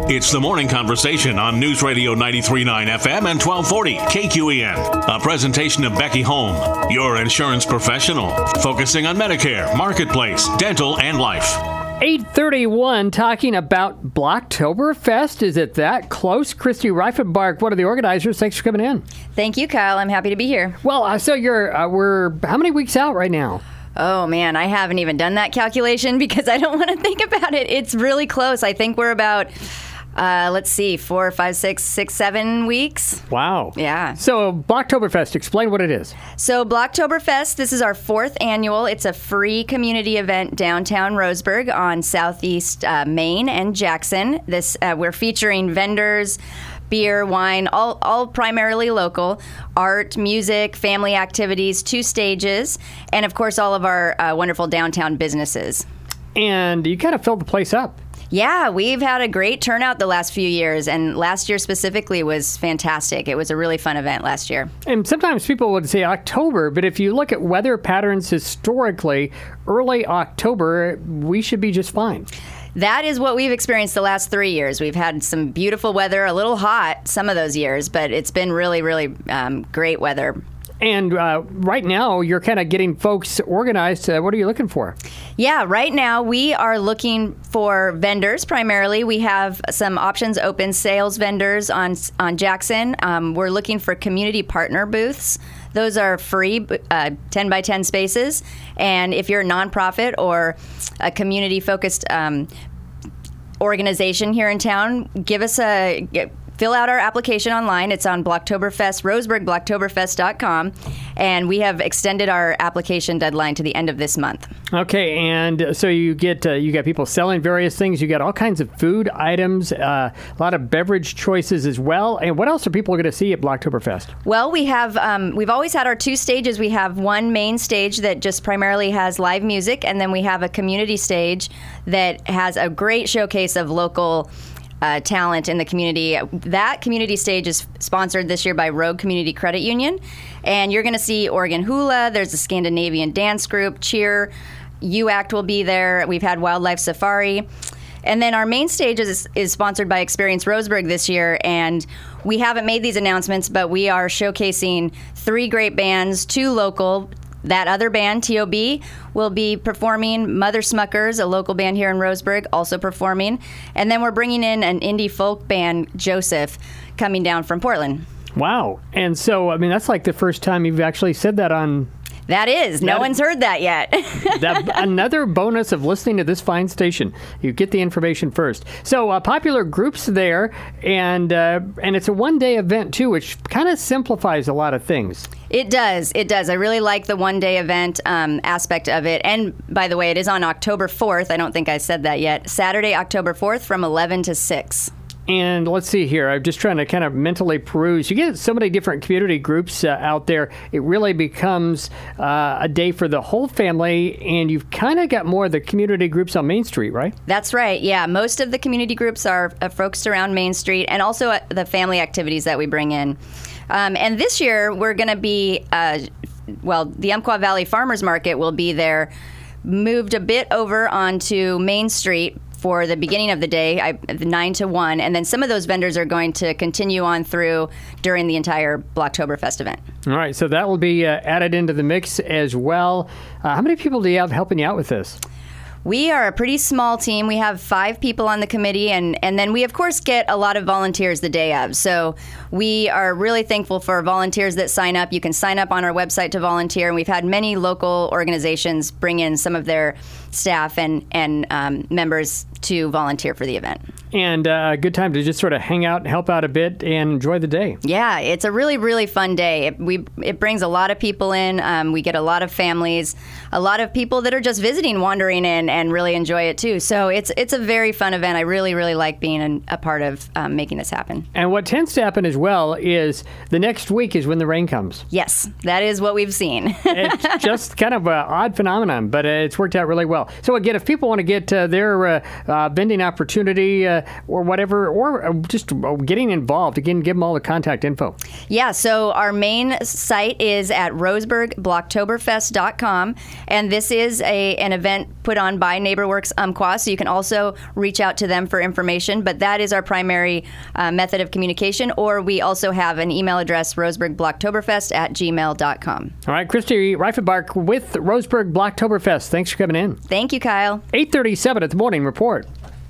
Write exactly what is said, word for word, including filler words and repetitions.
It's the morning conversation on News Radio ninety-three point nine F M and twelve forty K Q E N. A presentation of Becky Home, your insurance professional, focusing on Medicare, Marketplace, dental, and life. eight thirty-one, talking about Blocktoberfest. Is it that close? Christy Reifenbark, one of the organizers. Thanks for coming in. Thank you, Kyle. I'm happy to be here. Well, uh, so you're uh, we're how many weeks out right now? Oh, man, I haven't even done that calculation because I don't want to think about it. It's really close. I think we're about... Uh, let's see, four, five, six, six, seven weeks. Wow. Yeah. So Blocktoberfest, explain what it is. So Blocktoberfest, this is our fourth annual. It's a free community event downtown Roseburg on Southeast uh, Main and Jackson. This uh, we're featuring vendors, beer, wine, all, all primarily local, art, music, family activities, two stages, and of course all of our uh, wonderful downtown businesses. And you kind of filled the place up. Yeah, we've had a great turnout the last few years, and last year specifically was fantastic. It was a really fun event last year. And sometimes people would say October, but if you look at weather patterns historically, early October, we should be just fine. That is what we've experienced the last three years. We've had some beautiful weather, a little hot some of those years, but it's been really, really um, great weather. And uh, right now, you're kind of getting folks organized. Uh, what are you looking for? Yeah, right now we are looking for vendors primarily. We have some options open, sales vendors on on Jackson. Um, we're looking for community partner booths. Those are free, uh, ten by ten spaces. And if you're a nonprofit or a community-focused um, organization here in town, give us a... Fill out our application online. It's on Blocktoberfest, Roseburg Blocktoberfest dot com, and we have extended our application deadline to the end of this month. Okay, and so you get uh, you got people selling various things. You got all kinds of food items, uh, a lot of beverage choices as well. And what else are people going to see at Blocktoberfest? Well, we have um, we've always had our two stages. We have one main stage that just primarily has live music, and then we have a community stage that has a great showcase of local Uh, talent in the community. That community stage is sponsored this year by Rogue Community Credit Union, and you're going to see Oregon Hula. There's a Scandinavian dance group, Cheer, U ACT will be there. We've had Wildlife Safari. And then our main stage is, is sponsored by Experience Roseburg this year, and we haven't made these announcements, but we are showcasing three great bands, two local. That other band, T O B, will be performing. Mother Smuckers, a local band here in Roseburg, also performing. And then we're bringing in an indie folk band, Joseph, coming down from Portland. Wow. And so, I mean, that's like the first time you've actually said that on... That is. No that, one's heard that yet. that, another bonus of listening to this fine station. You get the information first. So uh, popular groups there, and uh, and it's a one-day event, too, which kind of simplifies a lot of things. It does. It does. I really like the one-day event um, aspect of it. And, by the way, it is on October fourth. I don't think I said that yet. Saturday, October fourth from eleven to six. And let's see here. I'm just trying to kind of mentally peruse. You get so many different community groups uh, out there. It really becomes uh, a day for the whole family, and you've kind of got more of the community groups on Main Street, right? That's right. Yeah, most of the community groups are uh, focused around Main Street, and also uh, the family activities that we bring in. Um, and this year, we're going to be, uh, well, the Umpqua Valley Farmers Market will be there, moved a bit over onto Main Street for the beginning of the day, I, nine to one, and then some of those vendors are going to continue on through during the entire Blocktoberfest event. All right, so that will be uh, added into the mix as well. Uh, how many people do you have helping you out with this? We are a pretty small team. We have five people on the committee, and, and then we, of course, get a lot of volunteers the day of. So we are really thankful for volunteers that sign up. You can sign up on our website to volunteer, and we've had many local organizations bring in some of their staff and, and um, members to volunteer for the event. And uh, a good time to just sort of hang out and help out a bit and enjoy the day. Yeah, it's a really, really fun day. It, we, it brings a lot of people in. Um, we get a lot of families, a lot of people that are just visiting, wandering in, and really enjoy it too. So it's it's a very fun event. I really, really like being an, a part of um, making this happen. And what tends to happen as well is the next week is when the rain comes. Yes, that is what we've seen. It's just kind of an odd phenomenon, but uh, it's worked out really well. So again, if people want to get uh, their uh, uh, vending opportunity, uh, uh, or whatever, or just getting involved. Again, give them all the contact info. Yeah, so our main site is at roseburg blocktoberfest dot com, and this is a an event put on by NeighborWorks Umpqua, so you can also reach out to them for information, but that is our primary uh, method of communication, or we also have an email address, roseburg blocktoberfest at gmail dot com. All right, Christy Reifenbach with Roseburg Blocktoberfest. Thanks for coming in. Thank you, Kyle. eight thirty-seven at the Morning Report.